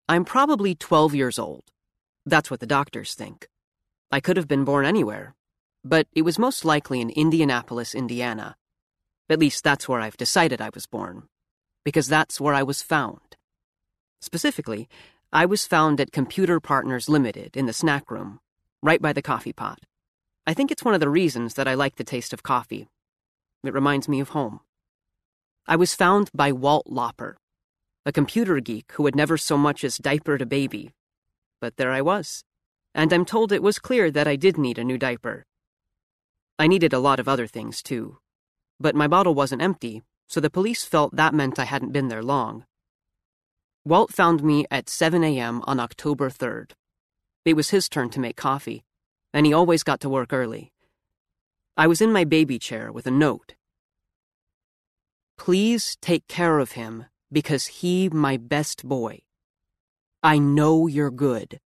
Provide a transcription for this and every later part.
I'm probably 12 years old. That's what the doctors think. I could have been born anywhere, but it was most likely in Indianapolis, Indiana. At least that's where I've decided I was born, because that's where I was found. Specifically, I was found at Computer Partners Limited in the snack room, right by the coffee pot. I think it's one of the reasons that I like the taste of coffee. It reminds me of home. I was found by Walt Lauper, a computer geek who had never so much as diapered a baby. But there I was, and I'm told it was clear that I did need a new diaper. I needed a lot of other things, too. But my bottle wasn't empty, so the police felt that meant I hadn't been there long. Walt found me at 7 a.m. on October 3rd. It was his turn to make coffee, and he always got to work early. I was in my baby chair with a note. Please take care of him, because he my best boy. I know you're good.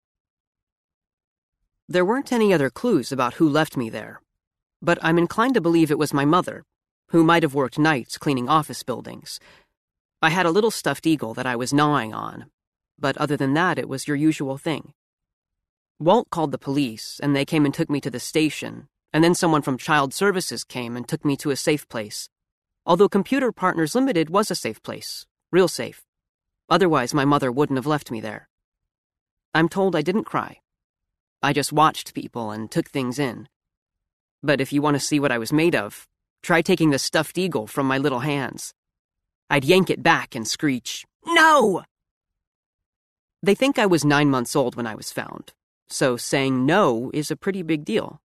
There weren't any other clues about who left me there, but I'm inclined to believe it was my mother, who might have worked nights cleaning office buildings. I had a little stuffed eagle that I was gnawing on, but other than that, it was your usual thing. Walt called the police, and they came and took me to the station, and then someone from Child Services came and took me to a safe place. Although Computer Partners Limited was a safe place, real safe. Otherwise, my mother wouldn't have left me there. I'm told I didn't cry. I just watched people and took things in. But if you want to see what I was made of, try taking the stuffed eagle from my little hands. I'd yank it back and screech, "No!" They think I was 9 months old when I was found, so saying no is a pretty big deal.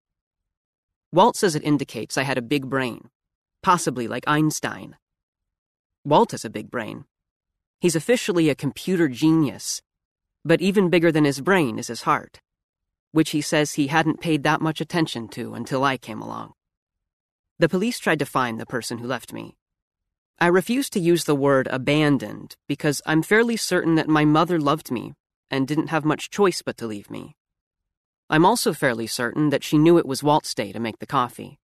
Walt says it indicates I had a big brain, possibly like Einstein. Walt has a big brain. He's officially a computer genius, but even bigger than his brain is his heart, which he says he hadn't paid that much attention to until I came along. The police tried to find the person who left me. I refuse to use the word abandoned because I'm fairly certain that my mother loved me and didn't have much choice but to leave me. I'm also fairly certain that she knew it was Walt's day to make the coffee.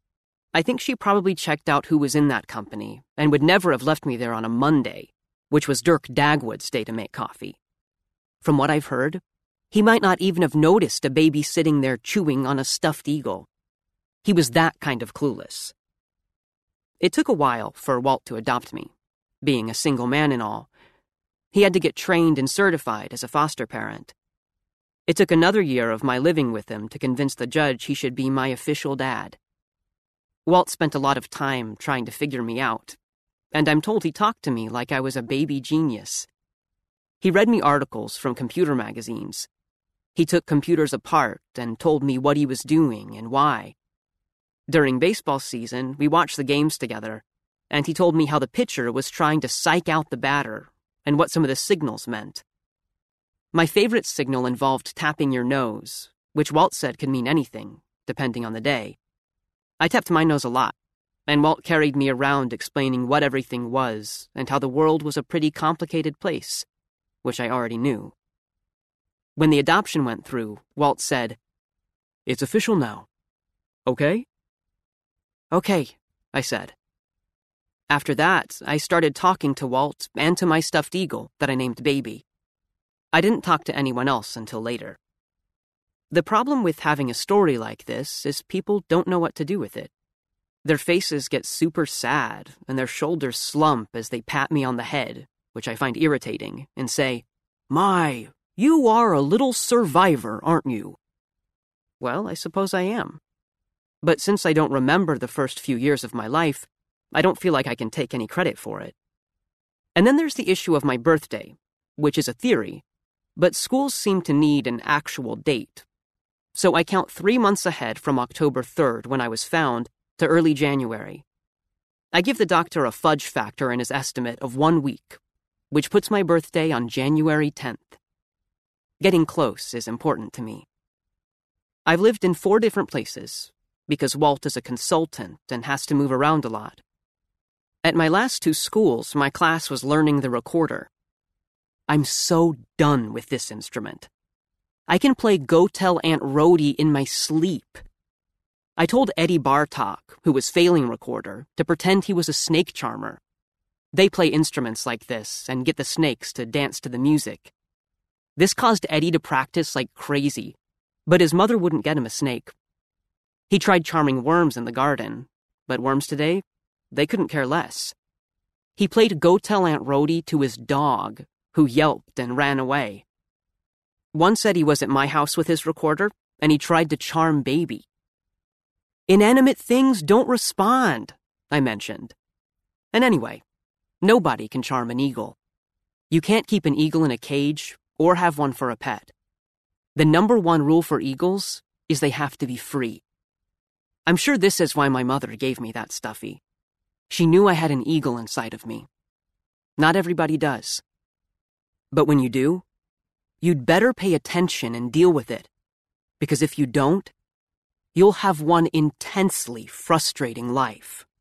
I think she probably checked out who was in that company and would never have left me there on a Monday, which was Dirk Dagwood's day to make coffee. From what I've heard, he might not even have noticed a baby sitting there chewing on a stuffed eagle. He was that kind of clueless. It took a while for Walt to adopt me, being a single man and all. He had to get trained and certified as a foster parent. It took another year of my living with him to convince the judge he should be my official dad. Walt spent a lot of time trying to figure me out, and I'm told he talked to me like I was a baby genius. He read me articles from computer magazines. He took computers apart and told me what he was doing and why. During baseball season, we watched the games together, and he told me how the pitcher was trying to psych out the batter and what some of the signals meant. My favorite signal involved tapping your nose, which Walt said could mean anything, depending on the day. I tapped my nose a lot, and Walt carried me around explaining what everything was and how the world was a pretty complicated place, which I already knew. When the adoption went through, Walt said, "It's official now. Okay?" "Okay," I said. After that, I started talking to Walt and to my stuffed eagle that I named Baby. I didn't talk to anyone else until later. The problem with having a story like this is people don't know what to do with it. Their faces get super sad, and their shoulders slump as they pat me on the head, which I find irritating, and say, "My, you are a little survivor, aren't you?" Well, I suppose I am. But since I don't remember the first few years of my life, I don't feel like I can take any credit for it. And then there's the issue of my birthday, which is a theory, but schools seem to need an actual date. So I count 3 months ahead from October 3rd, when I was found, to early January. I give the doctor a fudge factor in his estimate of 1 week, which puts my birthday on January 10th. Getting close is important to me. I've lived in 4 different places, because Walt is a consultant and has to move around a lot. At my last 2 schools, my class was learning the recorder. I'm so done with this instrument. I can play Go Tell Aunt Rhody in my sleep. I told Eddie Bartok, who was failing recorder, to pretend he was a snake charmer. They play instruments like this and get the snakes to dance to the music. This caused Eddie to practice like crazy, but his mother wouldn't get him a snake. He tried charming worms in the garden, but worms today, they couldn't care less. He played Go Tell Aunt Rhody to his dog, who yelped and ran away. Once Eddie was at my house with his recorder, and he tried to charm Baby. Inanimate things don't respond, I mentioned. And anyway, nobody can charm an eagle. You can't keep an eagle in a cage or have one for a pet. The number one rule for eagles is they have to be free. I'm sure this is why my mother gave me that stuffy. She knew I had an eagle inside of me. Not everybody does. But when you do, you'd better pay attention and deal with it, because if you don't, you'll have one intensely frustrating life.